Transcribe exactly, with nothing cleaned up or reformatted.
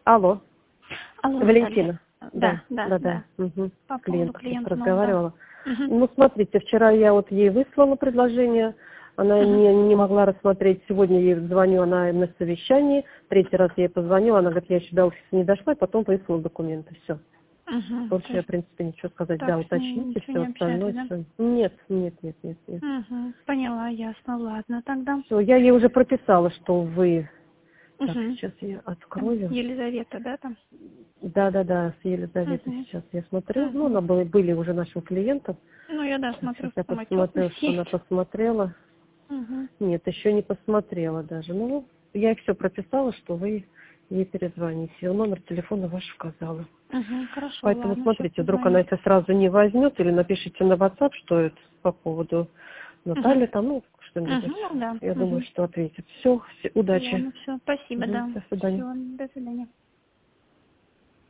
Алло, Алло, Валентина. Наталья. Да, Да, да, да, да. да. Угу. По поводу Клиентка клиента нового, да. разговаривала. Мгм. Ну, смотрите, вчера я вот ей выслала предложение, она Мгм. не, не могла рассмотреть. Сегодня ей звоню, она на совещании. Третий раз я ей позвонила, она говорит, я еще до офиса не дошла, и потом выслала документы. Все. Мгм. Больше То я, в есть принципе, ничего сказать. так Да, с ней уточните ничего все не остальное. общались, да? Все. Нет, нет, нет, нет, нет. Угу. Поняла, ясно, ладно тогда. Все, я ей уже прописала, что вы... Так, Угу. сейчас я Там открою. Елизавета, да, там? Да, да, да, с Елизаветой Угу. сейчас я смотрю. Ну, Угу. она были, были уже нашим клиентом. Ну, я, да, Так, сейчас смотрю, я там посмотрю, отчетность что она есть. посмотрела. Угу. Нет, еще не посмотрела даже. Ну, я ей все прописала, что вы ей перезвоните. Я номер телефона ваш указала. Угу. Хорошо, Поэтому ладно, сейчас смотрите, вдруг она позвоню. если сразу не возьмет, или напишите на WhatsApp, что это по поводу Угу. Натальи, там, ну, что-нибудь. Угу, ну да. Я думаю, Угу. что ответит. Все, удачи. Ладно, все, спасибо, Мгм, да. до свидания. Все, до свидания.